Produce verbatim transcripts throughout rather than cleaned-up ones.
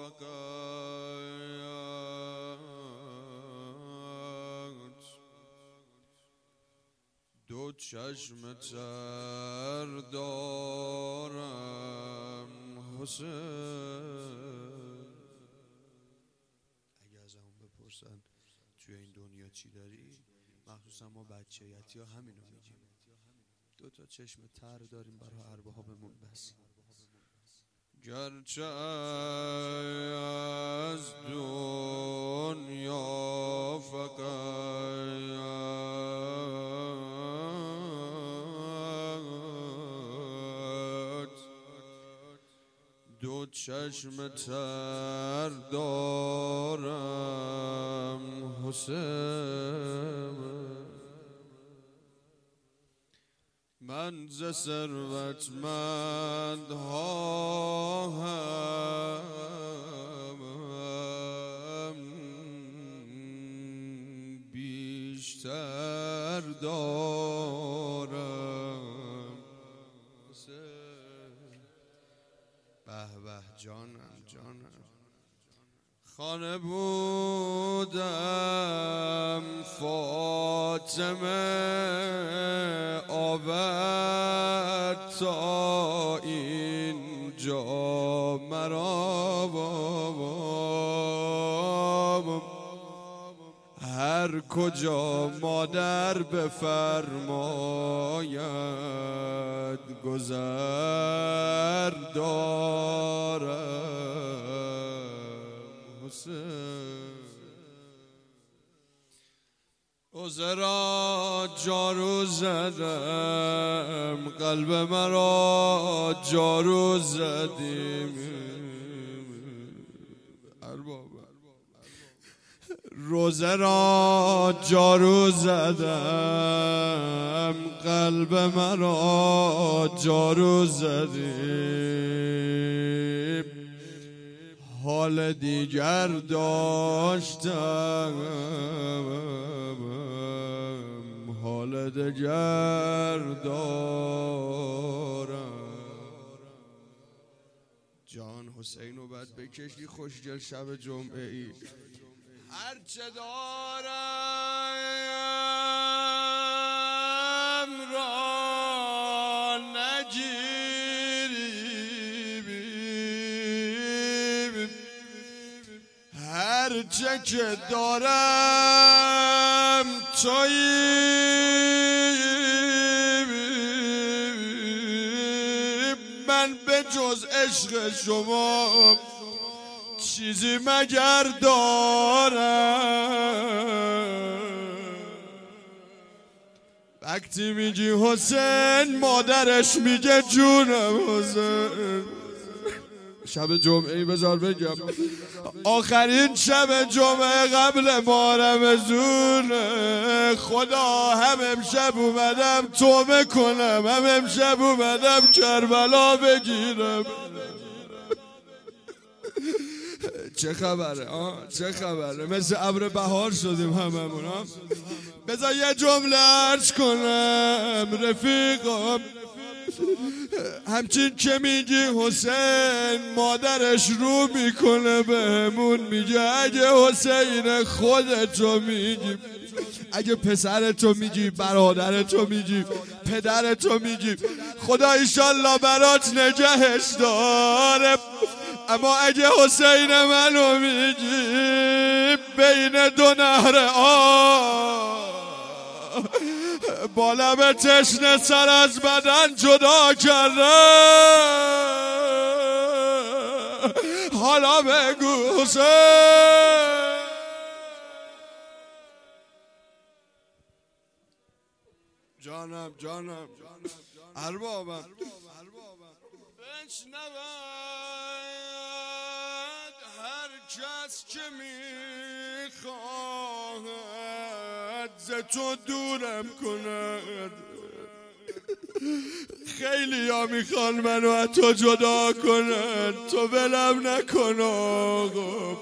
دو چشم تر دارم حسین. اگه از همون بپرسن توی این دنیا چی داری، مخصوصا ما بچه یتی ها همینو میگیم، دو تا چشم تر داریم برای اربابمون بس. گرچه از دنیا فقط دو چشم تر دارم حسین، من ز ثروتمندها هم بیشتر دارم. به به جانم جانم، خانه بودم فاطمه آورد تا اینجا مرا، هر کجا مادر بفرماید گذر دارم حسین. حوضه را جارو زدم، قلب مرا جارو زدیم، روزه را جارو زدم، قلب مرا جارو زدیم، حال دیگر داشتم، حال دیگر دارم. جان حسین رو باید بکشی خوشگل شب جمعه ای، هرچه دارم را نگیری، هرچه که دارم تویی، من به جز عشق شما چیزی مگر دارم. وقتی میگی حسین مادرش میگه جونم حسین. شب جمعه بذار بگم آخرین شب جمعه قبل ماه رمضون، خدا هم امشب اومدم توبه کنم، هم امشب اومدم کربلا بگیرم. چه خبره آه چه خبره، مثل ابر بهار شدیم هممون ها. بذار یه جمله عرض کنم رفیقم، همچین که میگی حسین مادرش رو میکنه بهمون، میگه اگه حسین خودتو میگی، اگه پسرتو میگی، برادرتو میگی، پدرتو میگی، خدا ایشالله برات نگهش داره. اما اگه حسین منو میگی بین دو نهر آب، با لب تشنه سر از بدن جدا کرده، حالا بگو حسین. جانم جانم اربابم بشنود هر کس که میخواهد ز تو دورم کند. خیلی ها میخوان منو از تو جدا کند، تو ولم نکن آقا.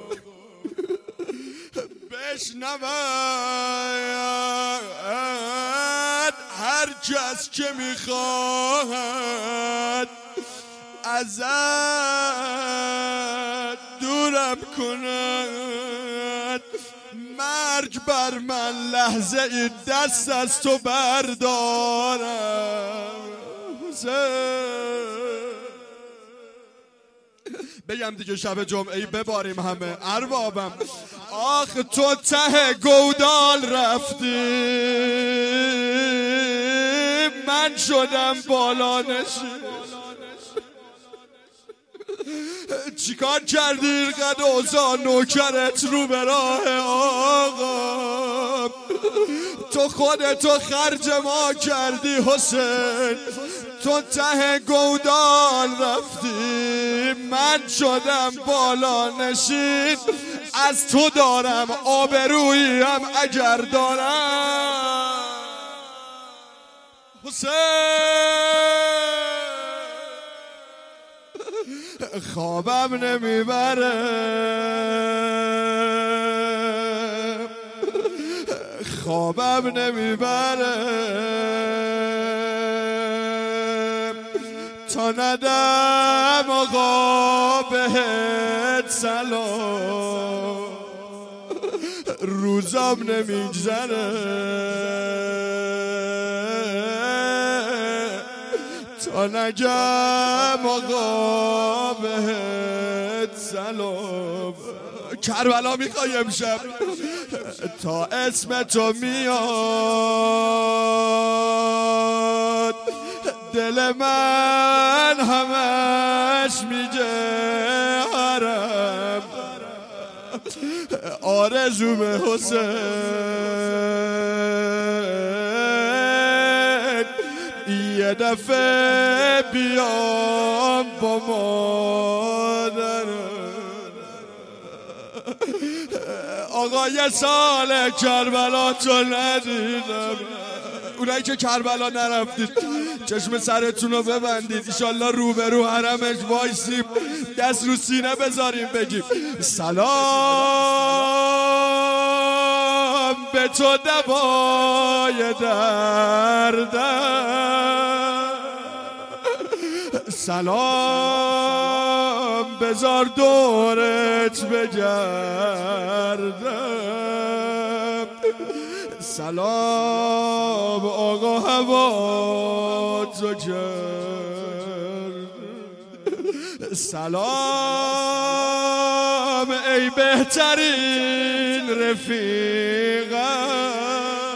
بشنود هر کس که میخواهد ازت دورم کند، مرگ بر من لحظه ای دست از تو بردارم. بگم دیگه شب جمعه ای بباریم همه اربابم. آخ تو ته گودال رفتی، من شدم بالا نشین. چیکار کردی قد اوزا نوکرت رو به راه آقا؟ تو خودتو خرج ما کردی حسین، تو ته گودال رفتی، من شدم بالا نشین. از تو دارم آبرویی هم اگر دارم حسین. خوابم نمیبره، خوابم نمیبره تا ندم آقا بهت سلام. روزم نمیگذره تا نگم آقا بهت سلام. کربلا میخوای امشب تا اسم تو میاد، دل من همش میگه حرم آرزوم حسین، یه دفعه بیام با مادرم. آقا یه سال کربلا تو ندیدم، اونایی که کربلا نرفتید چشم سرتون رو ببندید، ایشالله روبرو حرمش وایسیم، دست رو سینه بذاریم بگیم سلام به تو دوای دردم، سلام بذار دورت بگردم، سلام آقا هوا تو کرد، سلام ای بهترین رفیقم،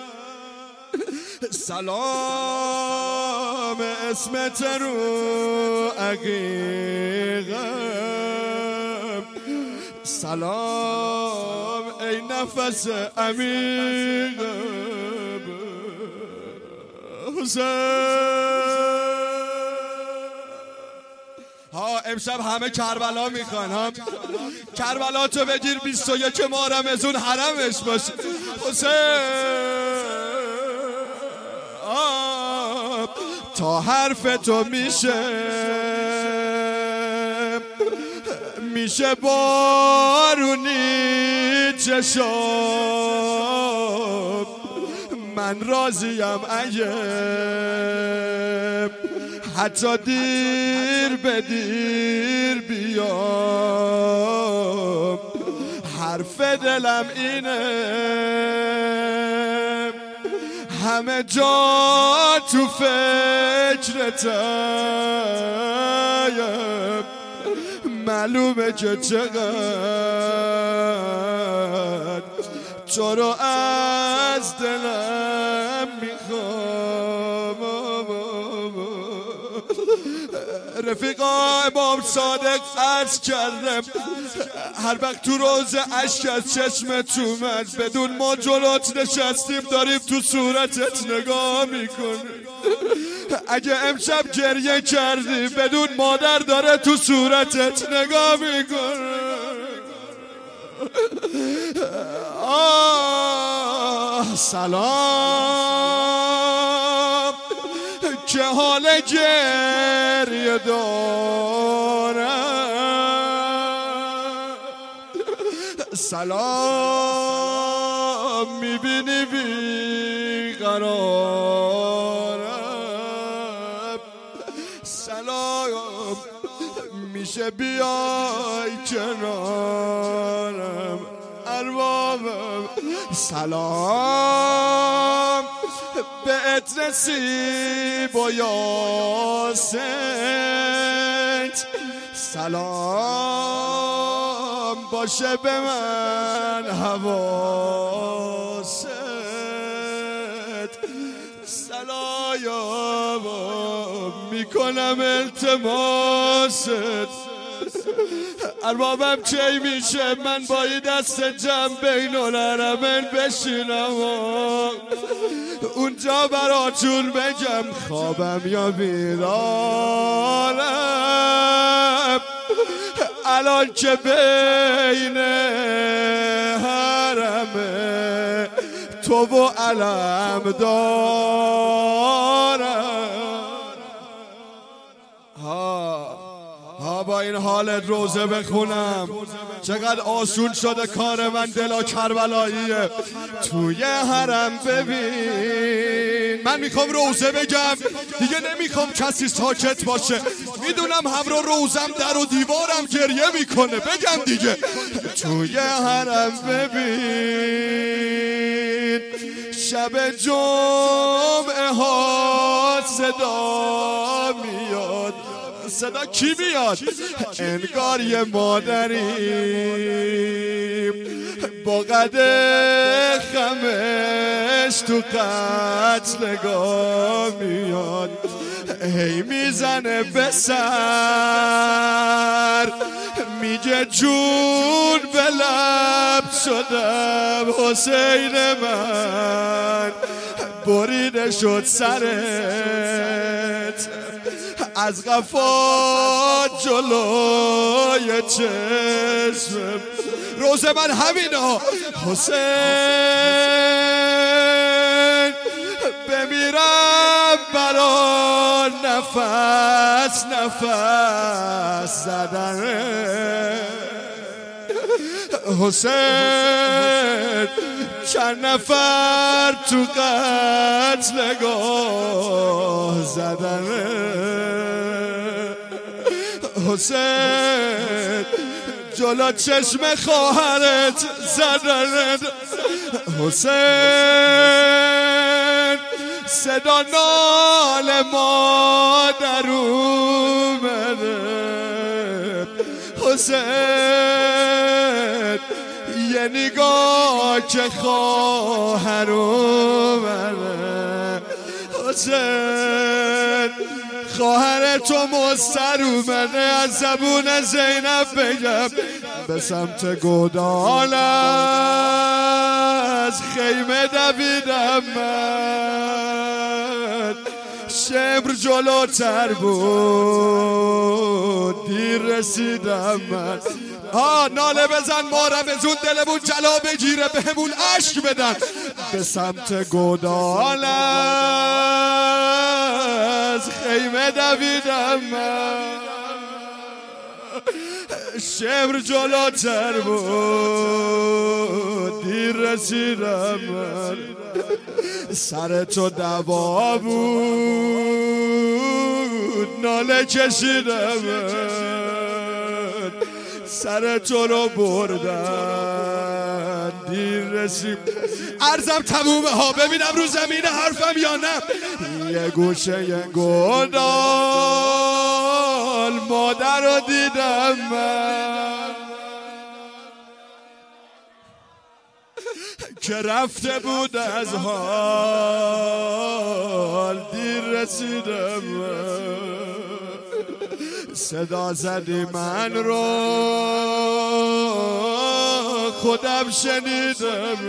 سلام اسمت رو عقیقم، سلام ای نفس عمیقم حسین. ها امشب همه کربلا میخوان، ها کربلا تو بگیر بیست و یک ماه رمضان حرمش باشه حسین. تا حرف تو میشه میشه بارونی چشم، من راضیم اگه حتی دیر به دیر بیام، حرف دلم اینه همه جا تو فکرتم، معلومه که چقدر تو رو از دلم میخوام. رفیقا امام صادق عرض کردم هر وقت تو روز عشق از چشمت اومد، بدون ما جلوت نشستیم داریم تو صورتت نگاه میکنیم. اگه امشب گریه کردی بدون مادر داره تو صورتت نگاه میکنه. آه سلام که حال گریه دارم، سلام میبینی بیقرارم، سلام سلام میشه بیای کنارم اربابم سلام بهت نصیب و یاست سلام باشه به من حواست سلام میکنم التماست اربابم چی میشه من با این دست جمع بین الحرمین بشینم اونجا براتون بگم خوابم یا بیدارم الان که بین حرمه تو و علم دارم ها ها با این حالت روزه بخونم چقدر آسون شده کار من دلا کربلاییه توی حرم ببین من میخوام روزه بگم دیگه نمیخوام کسی ساکت باشه میدونم همراه روزم در و دیوارم گریه میکنه بگم دیگه توی حرم ببین شب جمعه ها صدا میاد صدا کی میاد انگار یه مادریم با قد خمش تو قتلگاه میاد هی میزنه به سر میگه جون به لب شدم حسین من بریده شد سرت از قفا جلوی چشم روز من همینا حسین بمیرم برا نفس نفس زدن حسین چند نفر تو قتلگاه زدن حسین جلو چشم خواهرت زدن حسین صدا نال مادر اومده حسین یه نگاه که خواهر اومده حسین خواهر تو مستر اومده از زبون زینب بگم به سمت گودال از خیمه دویدم من شمر جلوتر بود دیر رسیدم من ها ناله بزن مارم از اون دلمون جلا بگیره به همون عشق بدن به سمت گودال از خیمه دویدم من شمر جلوتر بود دیر رسیدم من سر تو دوا بود ناله کشیدم من سر تو رو بردن دیر رسید عرضم تمومه ها ببینم رو زمین حرفم یا نه یه گوشه یه گودال مادر رو دیدم من که رفته بود از حال دیر رسیدم من صدا زدی من رو خودم شنیدم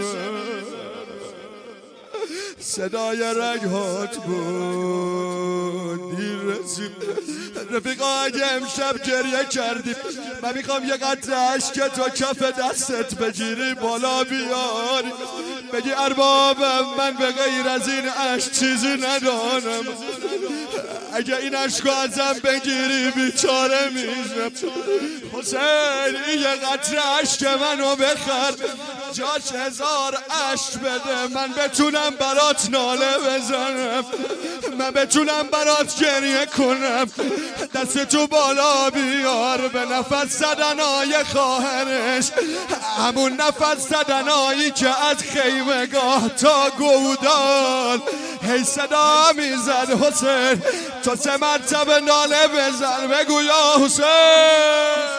صدای رگهات بود دیر رسید رفیقا اگه امشب گریه کردیم من میخوام یه قطره عشق تو کف دستت بگیری بالا بیاری بگی اربابم من به غیر از این عشق چیزی ندارم اگه این عشقو ازم بگیری بیچاره میشم حسین این یه قطره عشق منو بخر جاش هزار عشق بده، من بتونم برات ناله بزنم، من بتونم برات گریه کنم. دست تو بالا بیار به نفس زدنای خواهرش، همون نفس زدنایی که از خیمگاه تا گودال هی صدا میزد حسین، تو سه مرتبه ناله بزن بگو یا حسین.